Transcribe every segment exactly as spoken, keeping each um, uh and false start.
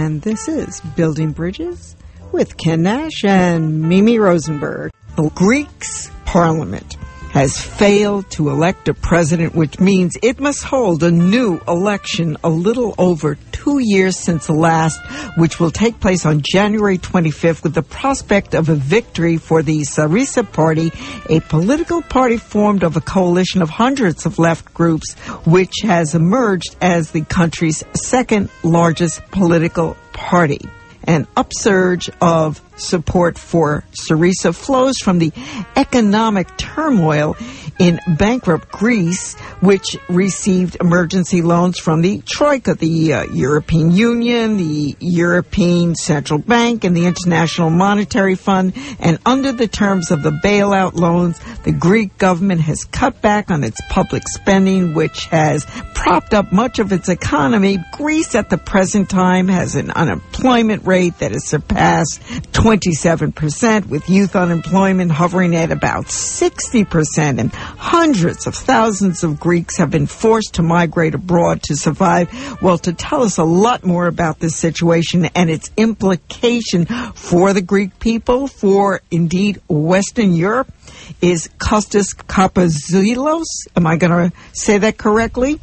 and this is Building Bridges with Ken Nash and Mimi Rosenberg. The Greeks' parliament has failed to elect a president, which means it must hold a new election a little over two years since the last, which will take place on January twenty-fifth, with the prospect of a victory for the Syriza party, a political party formed of a coalition of hundreds of left groups, which has emerged as the country's second largest political party. An upsurge of support for Syriza flows from the economic turmoil in bankrupt Greece, which received emergency loans from the Troika, the uh, European Union, the European Central Bank, and the International Monetary Fund. And under the terms of the bailout loans, the Greek government has cut back on its public spending, which has propped up much of its economy. Greece at the present time has an unemployment rate that has surpassed twenty-seven percent, with youth unemployment hovering at about sixty percent, and hundreds of thousands of Greeks have been forced to migrate abroad to survive. Well, to tell us a lot more about this situation and its implication for the Greek people, for indeed Western Europe, is Kostas Kapazoulias. Am I going to say that correctly?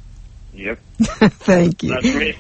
Yep. Thank you. That's me.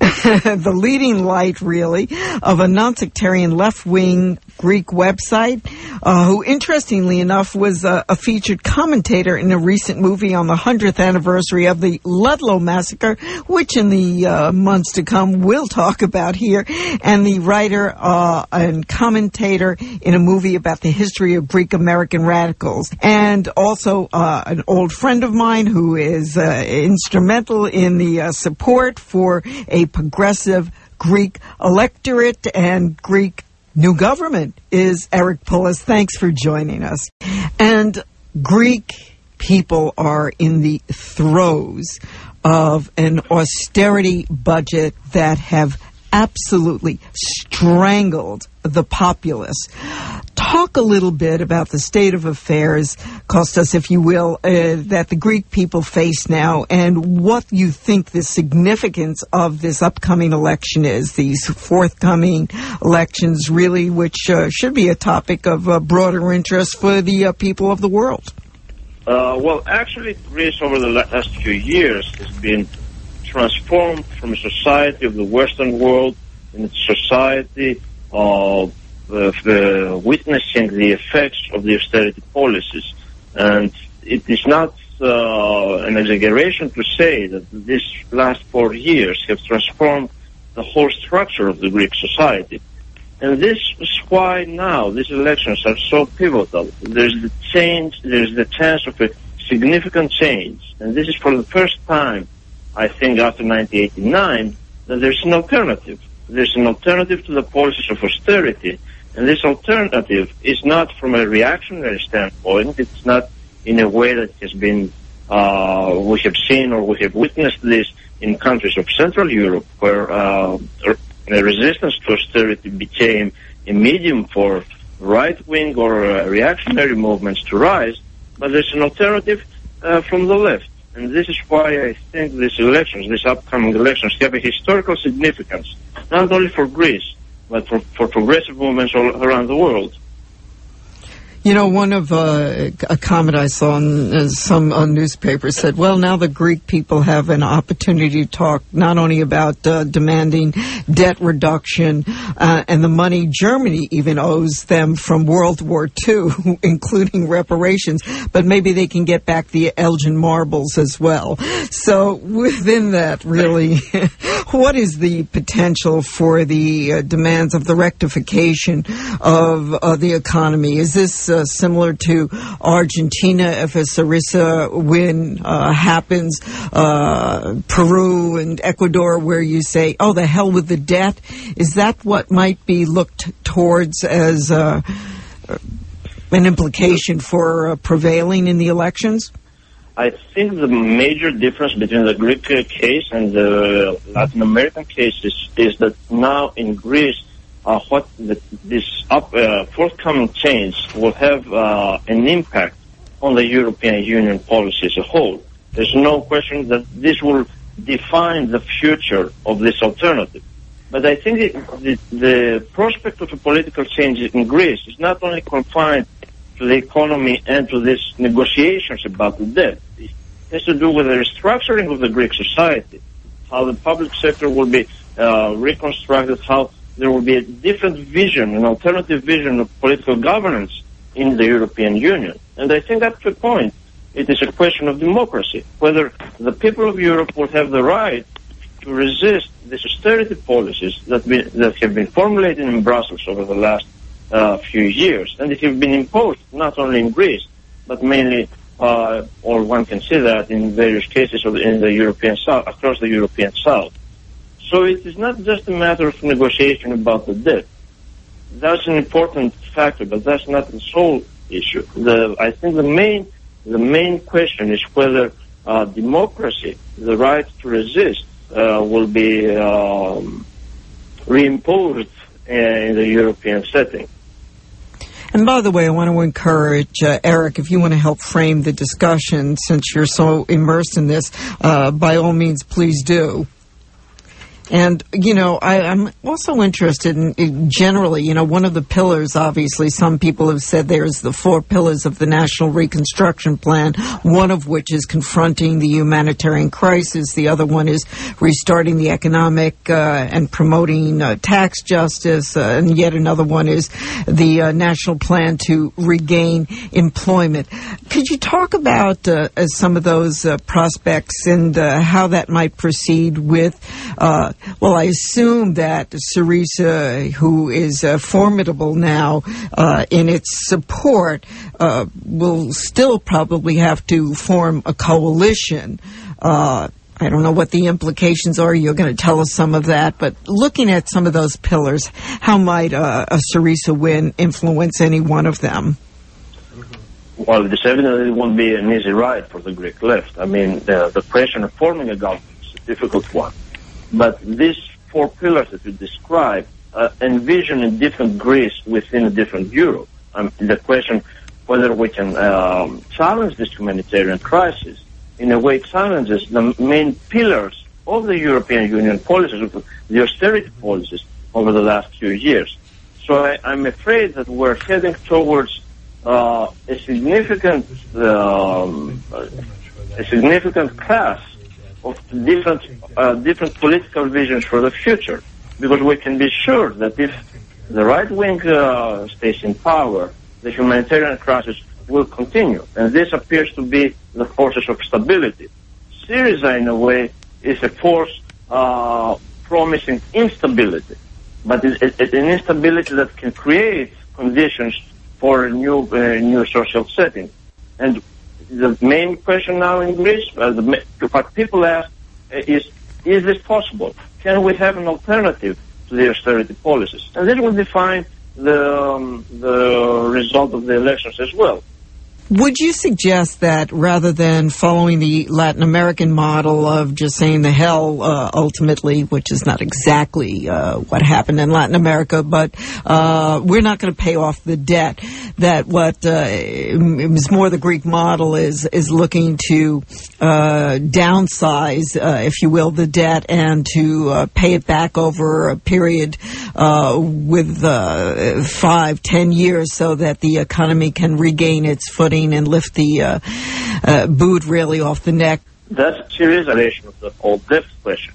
The leading light, really, of a non-sectarian left-wing Greek website, uh, who, interestingly enough, was a, a featured commentator in a recent movie on the hundredth anniversary of the Ludlow Massacre, which in the uh, months to come we'll talk about here, and the writer uh, and commentator in a movie about the history of Greek American radicals, and also uh, an old friend of mine who is uh, instrumental in the uh, support for a progressive Greek electorate and Greek new government, is Eric Poulos. Thanks for joining us. And Greek people are in the throes of an austerity budget that have absolutely strangled the populace. Talk a little bit about the state of affairs, Kostas, if you will, uh, that the Greek people face now, and what you think the significance of this upcoming election is, these forthcoming elections, really, which uh, should be a topic of uh, broader interest for the uh, people of the world. Uh, well, actually, Greece over the last few years has been transformed from a society of the Western world into a society of uh, uh, witnessing the effects of the austerity policies. And it is not uh, an exaggeration to say that these last four years have transformed the whole structure of the Greek society. And this is why now these elections are so pivotal. There's the change, there's the chance of a significant change. And this is for the first time, I think, after nineteen eighty-nine, that there's an alternative. There's an alternative to the policies of austerity. And this alternative is not from a reactionary standpoint. It's not in a way that has been, uh, we have seen or we have witnessed this in countries of Central Europe, where uh, the resistance to austerity became a medium for right-wing or uh, reactionary movements to rise. But there's an alternative uh, from the left. And this is why I think these elections, these upcoming elections, have a historical significance, not only for Greece, but for, for progressive movements all around the world. You know, one of uh, a comment I saw in uh, some uh, newspapers said, well, now the Greek people have an opportunity to talk not only about uh, demanding debt reduction uh, and the money Germany even owes them from World War Two, including reparations, but maybe they can get back the Elgin marbles as well. So within that, really, what is the potential for the uh, demands of the rectification of uh, the economy? Is this uh, similar to Argentina if a Syriza win uh, happens, uh, Peru and Ecuador, where you say, oh, the hell with the debt? Is that what might be looked towards as uh, an implication for uh, prevailing in the elections? I think the major difference between the Greek case and the Latin American cases is that now in Greece, Uh, what the, this up, uh, forthcoming change will have uh, an impact on the European Union policy as a whole. There's no question that this will define the future of this alternative. But I think the, the, the prospect of a political change in Greece is not only confined to the economy and to these negotiations about the debt. It has to do with the restructuring of the Greek society, how the public sector will be uh, reconstructed, how there will be a different vision, an alternative vision of political governance in the European Union. And I think up to a point, it is a question of democracy, whether the people of Europe will have the right to resist the austerity policies that, be, that have been formulated in Brussels over the last uh, few years. And they have been imposed not only in Greece, but mainly, uh, or one can say that in various cases of, in the European South, across the European South. So it is not just a matter of negotiation about the debt. That's an important factor, but that's not the sole issue. The, I think the main, the main question is whether uh, democracy, the right to resist, uh, will be um, reimposed in the European setting. And by the way, I want to encourage uh, Eric, if you want to help frame the discussion, since you're so immersed in this, uh, by all means, please do. And, you know, I, I'm also interested in, in generally, you know, one of the pillars, obviously, some people have said there's the four pillars of the National Reconstruction Plan, one of which is confronting the humanitarian crisis. The other one is restarting the economic uh, and promoting uh, tax justice. Uh, and yet another one is the uh, national plan to regain employment. Could you talk about uh, some of those uh, prospects and uh, how that might proceed with uh well, I assume that Syriza, who is uh, formidable now uh, in its support, uh, will still probably have to form a coalition. Uh, I don't know what the implications are. You're going to tell us some of that. But looking at some of those pillars, how might uh, a Syriza win influence any one of them? Well, this evidently won't be an easy ride for the Greek left. I mean, the, the question of forming a government is a difficult one. But these four pillars that you described uh, envision a different Greece within a different Europe. Um, the question whether we can um, challenge this humanitarian crisis in a way challenges the main pillars of the European Union policies, of the austerity policies over the last few years. So I, I'm afraid that we're heading towards uh, a significant, um, a significant clash of different uh, different political visions for the future, because we can be sure that if the right wing uh, stays in power, the humanitarian crisis will continue, and this appears to be the forces of stability. Syriza, in a way, is a force uh, promising instability, but it, it, it, an instability that can create conditions for a new uh, new social setting. And the main question now in Greece, uh, the, what people ask uh, is, is this possible? Can we have an alternative to the austerity policies? And this will define the, um, the result of the elections as well. Would you suggest that rather than following the Latin American model of just saying the hell uh, ultimately, which is not exactly uh, what happened in Latin America, but uh, we're not going to pay off the debt, that what uh, is more the Greek model is is looking to uh, downsize, uh, if you will, the debt and to uh, pay it back over a period uh, with uh, five, ten years so that the economy can regain its footing and lift the uh, uh, boot really off the neck? That's a serious relation of the whole debt question.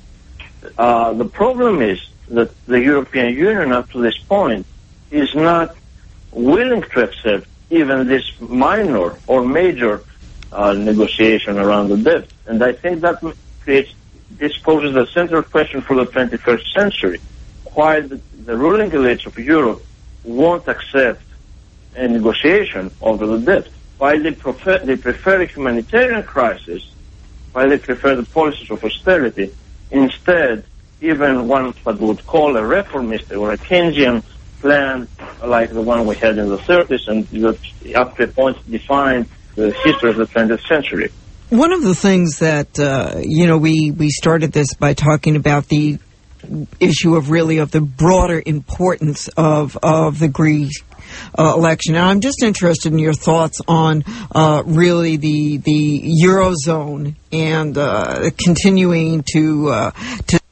Uh, the problem is that the European Union up to this point is not willing to accept even this minor or major uh, negotiation around the debt. And I think that creates, this poses the central question for the twenty-first century. Why the, the ruling elites of Europe won't accept a negotiation over the debt. Why they prefer, they prefer a humanitarian crisis, why they prefer the policies of austerity, instead, even one what would call a reformist or a Keynesian plan like the one we had in the thirties and that up to a point defined the history of the twentieth century. One of the things that, uh, you know, we, we started this by talking about the issue of really of the broader importance of, of the Greek Uh, election. Now, I'm just interested in your thoughts on uh, really the the Eurozone and uh, continuing to uh, to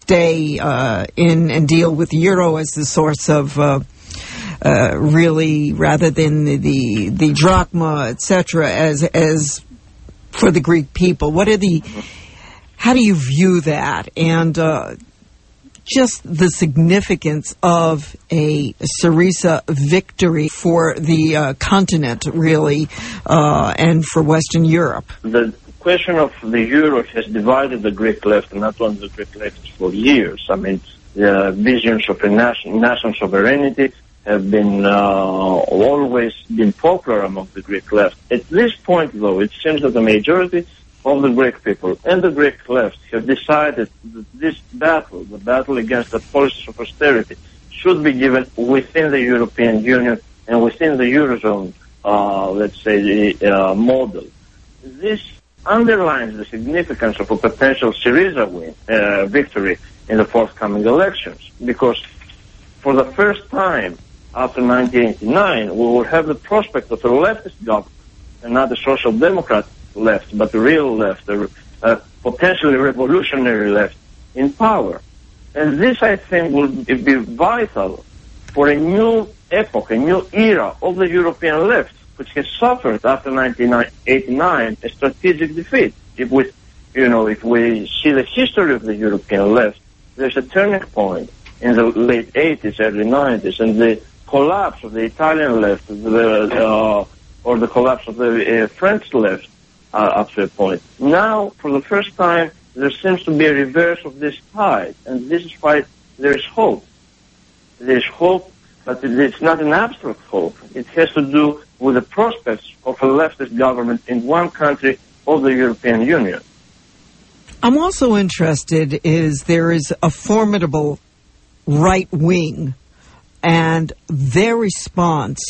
stay uh, in and deal with the euro as the source of uh, uh, really, rather than the the, the drachma, et cetera, as as for the Greek people. What are the how do you view that, and uh, just the significance of a Syriza victory for the uh, continent, really, uh, and for Western Europe? The question of the euro has divided the Greek left, and not only the Greek left, for years. I mean, the visions of a nation, national sovereignty have been uh, always been popular among the Greek left. At this point, though, it seems that the majority of the Greek people and the Greek left have decided that this battle, the battle against the policies of austerity, should be given within the European Union and within the Eurozone, uh, let's say, the uh, model. This underlines the significance of a potential Syriza win, uh, victory in the forthcoming elections, because for the first time after nineteen eighty-nine, we will have the prospect of a leftist government and not a social democrat left, but a real left, a, a potentially revolutionary left in power. And this, I think, will be vital for a new epoch, a new era of the European left, which has suffered after nineteen eighty-nine a strategic defeat. If we, you know, if we see the history of the European left, there's a turning point in the late eighties, early nineties, and the collapse of the Italian left, the, uh, or the collapse of the uh, French left uh, up to a point. Now, for the first time, there seems to be a reverse of this tide, and this is why there is hope. There is hope, but it's not an abstract hope. It has to do with the prospects of a leftist government in one country of the European Union. I'm also interested is there is a formidable right wing, and their response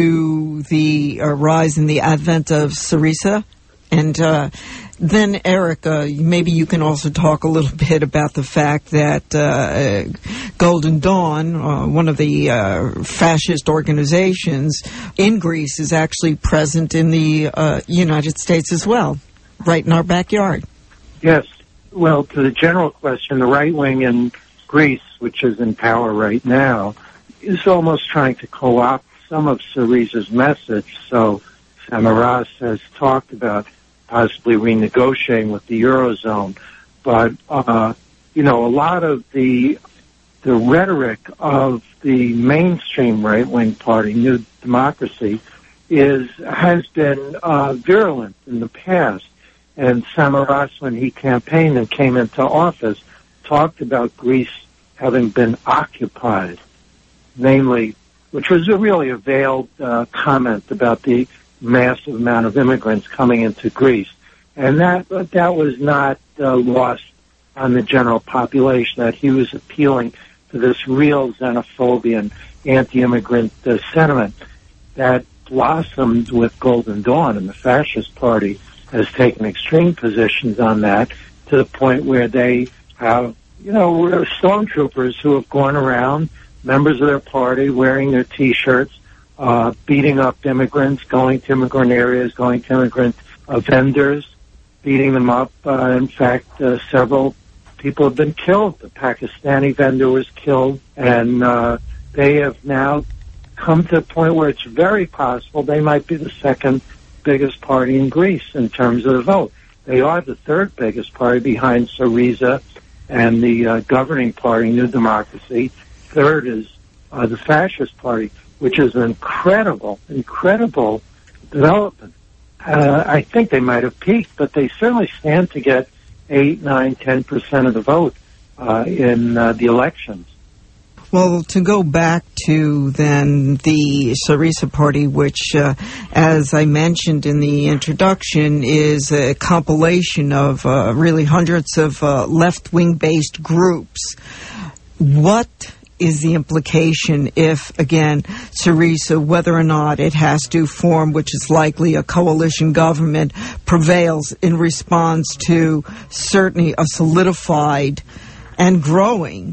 to the uh, rise and the advent of Syriza. And uh, then, Eric, uh, maybe you can also talk a little bit about the fact that uh, Golden Dawn, uh, one of the uh, fascist organizations in Greece, is actually present in the uh, United States as well, right in our backyard. Yes. Well, to the general question, the right wing in Greece, which is in power right now, is almost trying to co-opt some of Syriza's message. So Samaras has talked about possibly renegotiating with the Eurozone. But, uh, you know, a lot of the the rhetoric of the mainstream right-wing party, New Democracy, is has been uh, virulent in the past. And Samaras, when he campaigned and came into office, talked about Greece having been occupied, namely, which was a really a veiled uh, comment about the massive amount of immigrants coming into Greece. And that that was not uh, lost on the general population, that he was appealing to this real xenophobia and anti-immigrant uh, sentiment that blossomed with Golden Dawn, and the Fascist Party has taken extreme positions on that to the point where they have, you know, stormtroopers who have gone around, members of their party, wearing their T-shirts, uh, beating up immigrants, going to immigrant areas, going to immigrant uh, vendors, beating them up. Uh, in fact, uh, several people have been killed. The Pakistani vendor was killed, and uh, they have now come to a point where it's very possible they might be the second biggest party in Greece in terms of the vote. They are the third biggest party behind Syriza and the uh, governing party, New Democracy. Third is uh, the Fascist Party, which is an incredible, incredible development. Uh, I think they might have peaked, but they certainly stand to get eight, nine, ten percent of the vote uh, in uh, the elections. Well, to go back to then the Syriza Party, which, uh, as I mentioned in the introduction, is a compilation of uh, really hundreds of uh, left-wing based groups. What is the implication if, again, Syriza, whether or not it has to form, which is likely a coalition government, prevails in response to certainly a solidified and growing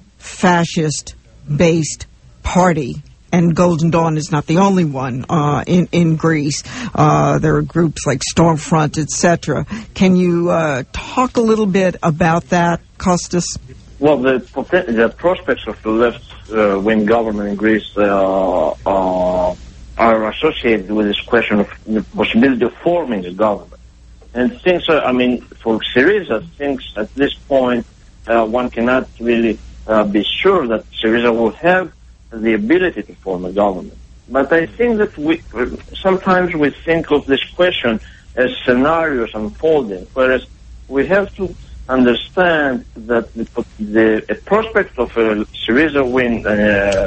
fascist-based party? And Golden Dawn is not the only one uh, in, in Greece. Uh, there are groups like Stormfront, et cetera. Can you uh, talk a little bit about that, Kostas? Well, the, the prospects of the left-wing uh, government in Greece uh, uh, are associated with this question of the possibility of forming a government. And things are, I mean, for Syriza, things at this point, uh, one cannot really uh, be sure that Syriza will have the ability to form a government. But I think that we sometimes we think of this question as scenarios unfolding, whereas we have to understand that the, the prospect of a Syriza win uh,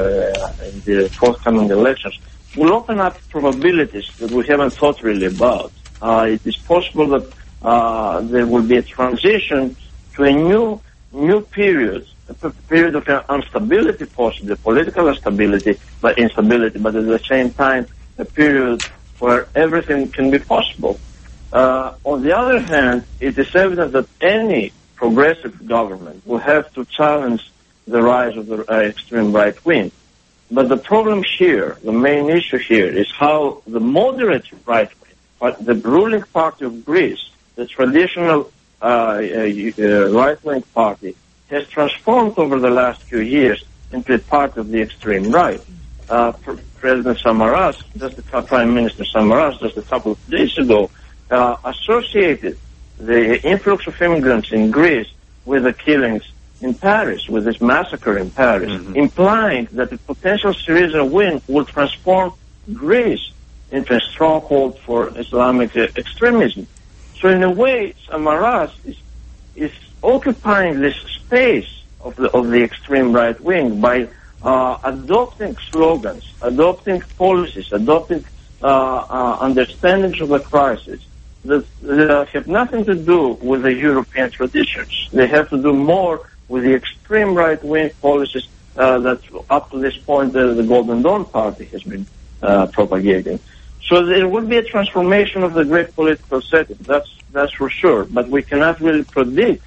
in the forthcoming elections will open up probabilities that we haven't thought really about. Uh, it is possible that uh, there will be a transition to a new new period, a period of instability, possibly political instability, but instability, but at the same time a period where everything can be possible. Uh, on the other hand, it is evident that any progressive government will have to challenge the rise of the uh, extreme right wing. But the problem here, the main issue here, is how the moderate right wing, but the ruling party of Greece, the traditional uh, uh, right-wing party, has transformed over the last few years into a part of the extreme right. Uh, President Samaras, just the Prime Minister Samaras, just a couple of days ago, uh, associated the influx of immigrants in Greece with the killings in Paris, with this massacre in Paris, mm-hmm. implying that the potential Syriza win will transform Greece into a stronghold for Islamic uh, extremism. So in a way, Samaras is, is occupying this space of the, of the extreme right wing by uh, adopting slogans, adopting policies, adopting uh, uh, understandings of the crisis that, that have nothing to do with the European traditions. They have to do more with the extreme right-wing policies uh, that up to this point uh, the Golden Dawn Party has been uh, propagating. So there will be a transformation of the Greek political setting, that's, that's for sure, but we cannot really predict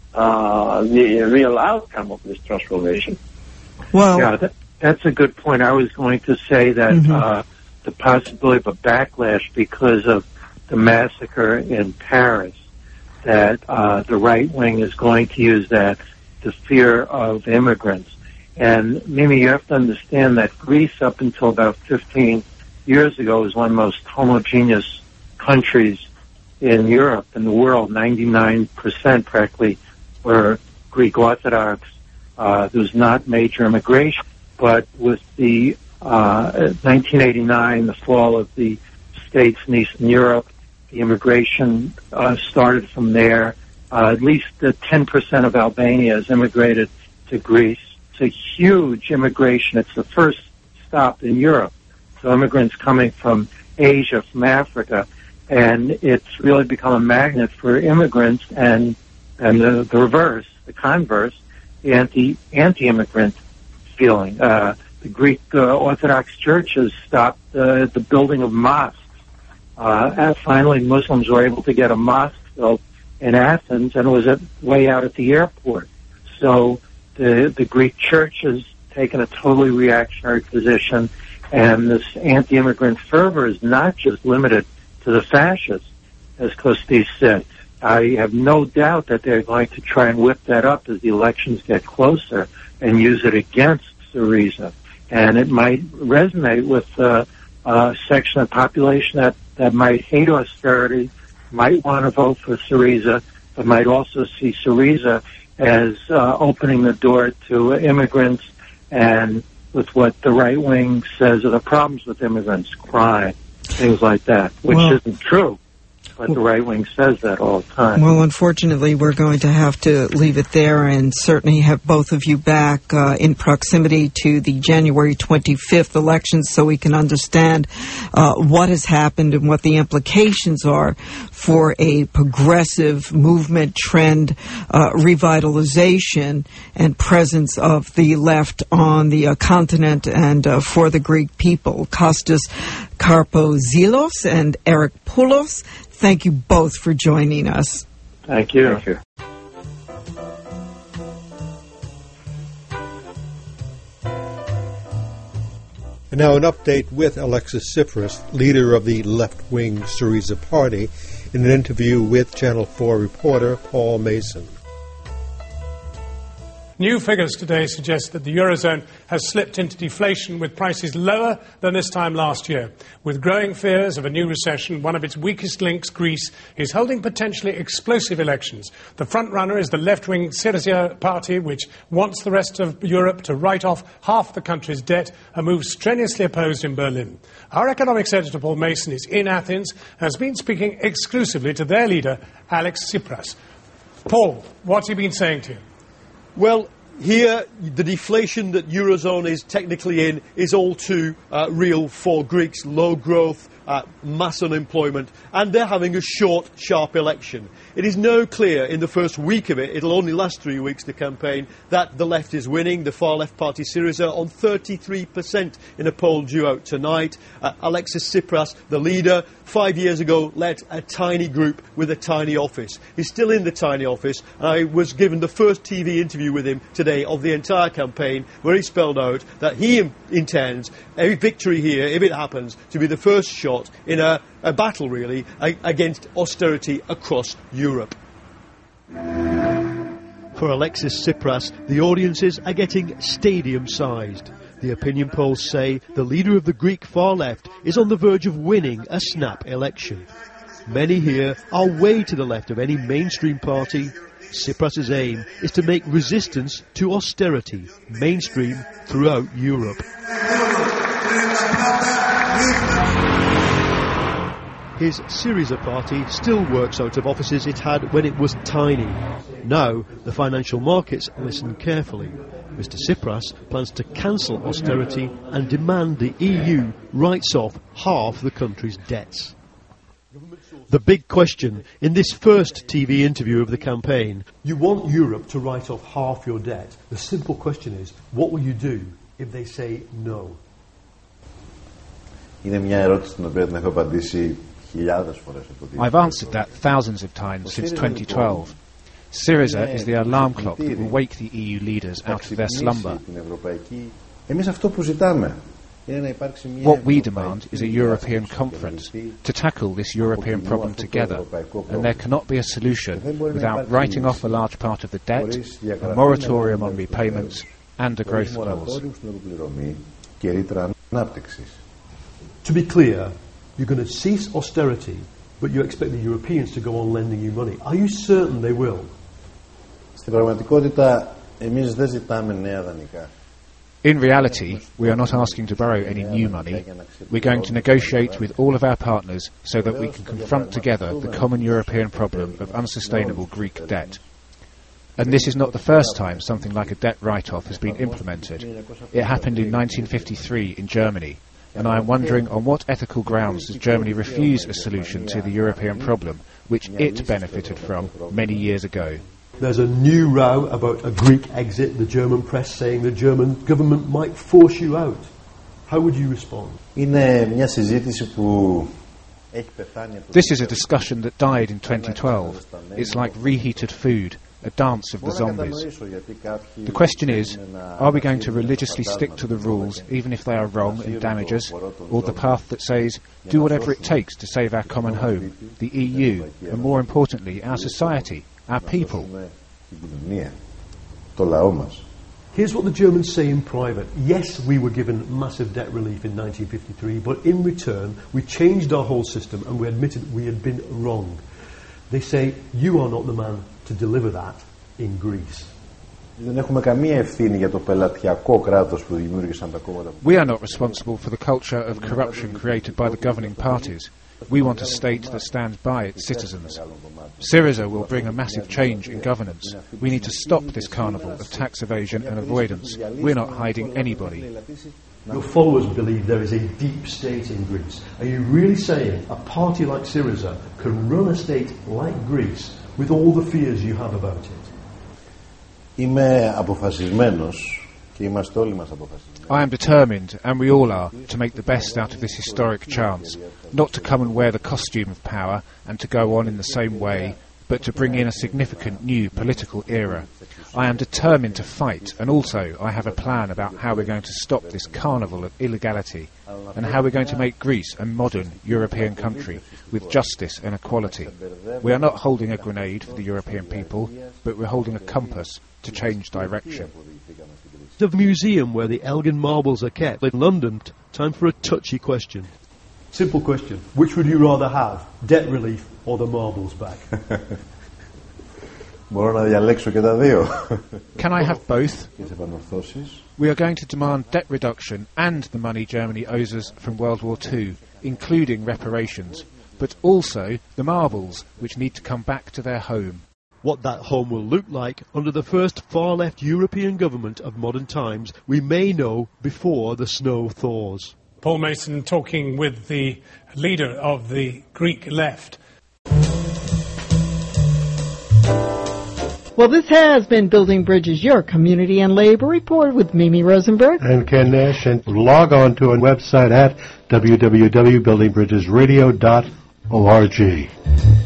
uh, the real outcome of this transformation. Well, yeah, that, that's a good point. I was going to say that mm-hmm. uh, the possibility of a backlash because of the massacre in Paris, that uh, the right wing is going to use that, the fear of immigrants. And Mimi, you have to understand that Greece, up until about fifteen years ago, was one of the most homogeneous countries in Europe and the world. ninety-nine percent practically were Greek Orthodox. Uh, there was not major immigration. But with the uh, nineteen eighty-nine, the fall of the states in Eastern Europe, the immigration uh, started from there. Uh, at least uh, ten percent of Albania has immigrated to Greece. It's a huge immigration. It's the first stop in Europe. So immigrants coming from Asia, from Africa, and it's really become a magnet for immigrants and and the, the reverse, the converse, the anti anti-immigrant feeling. Uh, the Greek uh, Orthodox Church has stopped uh, the building of mosques. Uh, and finally, Muslims were able to get a mosque built in Athens, and it was at, way out at the airport. So the the Greek Church has taken a totally reactionary position, and this anti-immigrant fervor is not just limited to the fascists, as Kostis said. I have no doubt that they're going to try and whip that up as the elections get closer and use it against Syriza. And it might resonate with uh, a section of the population that, that might hate austerity, might want to vote for Syriza, but might also see Syriza as uh, opening the door to immigrants and with what the right wing says are the problems with immigrants, crime, things like that, which well, isn't true. But the right wing says that all the time. Well, unfortunately, we're going to have to leave it there and certainly have both of you back uh, in proximity to the January twenty-fifth elections so we can understand uh, what has happened and what the implications are for a progressive movement, trend, uh, revitalization, and presence of the left on the uh, continent and uh, for the Greek people. Kostis Karpouzilos and Eric Poulos, thank you both for joining us. Thank you. Thank you. And now an update with Alexis Tsipras, leader of the left-wing Syriza party, in an interview with Channel four reporter Paul Mason. New figures today suggest that the Eurozone has slipped into deflation with prices lower than this time last year. With growing fears of a new recession, one of its weakest links, Greece, is holding potentially explosive elections. The front-runner is the left-wing Syriza party, which wants the rest of Europe to write off half the country's debt, a move strenuously opposed in Berlin. Our economics editor, Paul Mason, is in Athens, has been speaking exclusively to their leader, Alex Tsipras. Paul, what's he been saying to you? Well, here, the deflation that Eurozone is technically in is all too uh, real for Greeks. Low growth, uh, mass unemployment, and they're having a short, sharp election. It is now clear in the first week of it, it'll only last three weeks, the campaign, that the left is winning. The far-left party Syriza on thirty-three percent in a poll due out tonight. Uh, Alexis Tsipras, the leader, five years ago led a tiny group with a tiny office. He's still in the tiny office. I was given the first T V interview with him today of the entire campaign, where he spelled out that he im- intends a victory here, if it happens, to be the first shot in a, a battle, really, a- against austerity across Europe. For Alexis Tsipras, the audiences are getting stadium-sized. The opinion polls say the leader of the Greek far left is on the verge of winning a snap election. Many here are way to the left of any mainstream party. Tsipras' aim is to make resistance to austerity mainstream throughout Europe. His Syriza party still works out of offices it had when it was tiny. Now, the financial markets listen carefully. Mister Tsipras plans to cancel austerity and demand the E U writes off half the country's debts. The big question in this first T V interview of the campaign: you want Europe to write off half your debt. The simple question is, what will you do if they say no? Είναι μια ερώτηση την οποία την έχω απαντήσει χιλιάδες φορές. I've answered that thousands of times since twenty twelve. Syriza is the alarm clock that will wake the E U leaders out of their slumber. Εμείς αυτό που ζητάμε. What we demand is a European conference to tackle this European problem together, and there cannot be a solution without writing off a large part of the debt, a moratorium on repayments, and a growth clause. To be clear, you're going to cease austerity, but you expect the Europeans to go on lending you money. Are you certain they will? Στην πραγματικότητα, εμείς δεν ζητάμε νέα δανεικά. In reality, we are not asking to borrow any new money. We're going to negotiate with all of our partners so that we can confront together the common European problem of unsustainable Greek debt. And this is not the first time something like a debt write-off has been implemented. It happened in nineteen fifty-three in Germany, and I am wondering on what ethical grounds does Germany refuse a solution to the European problem, which it benefited from many years ago. There's a new row about a Greek exit, the German press saying the German government might force you out. How would you respond? This is a discussion that died in twenty twelve. It's like reheated food, a dance of the zombies. The question is, are we going to religiously stick to the rules even if they are wrong and damage us, or the path that says, do whatever it takes to save our common home, the E U, and more importantly, our society, our people? Here's what the Germans say in private. Yes, we were given massive debt relief in nineteen fifty-three, but in return we changed our whole system and we admitted we had been wrong. They say, you are not the man to deliver that in Greece. We are not responsible for the culture of corruption created by the governing parties. We want a state that stands by its citizens. Syriza will bring a massive change in governance. We need to stop this carnival of tax evasion and avoidance. We're not hiding anybody. Your followers believe there is a deep state in Greece. Are you really saying a party like Syriza can run a state like Greece with all the fears you have about it? Είμαι αποφασισμένος και είμαστε όλοι μας αποφασισμένοι. I am determined, and we all are, to make the best out of this historic chance, not to come and wear the costume of power and to go on in the same way, but to bring in a significant new political era. I am determined to fight, and also I have a plan about how we're going to stop this carnival of illegality and how we're going to make Greece a modern European country with justice and equality. We are not holding a grenade for the European people, but but we're holding a compass to change direction. The museum where the Elgin marbles are kept in London. Time for a touchy question. Simple question. Which would you rather have, debt relief or the marbles back? Μπορώ να διαλέξω και τα δύο. Can I have both? We are going to demand debt reduction and the money Germany owes us from World War Two, including reparations, but also the marbles, which need to come back to their home. What that home will look like under the first far-left European government of modern times, we may know before the snow thaws. Paul Mason talking with the leader of the Greek left. Well, this has been Building Bridges, your community and labor report with Mimi Rosenberg. And Ken Nash. And log on to our website at w w w dot building bridges radio dot org.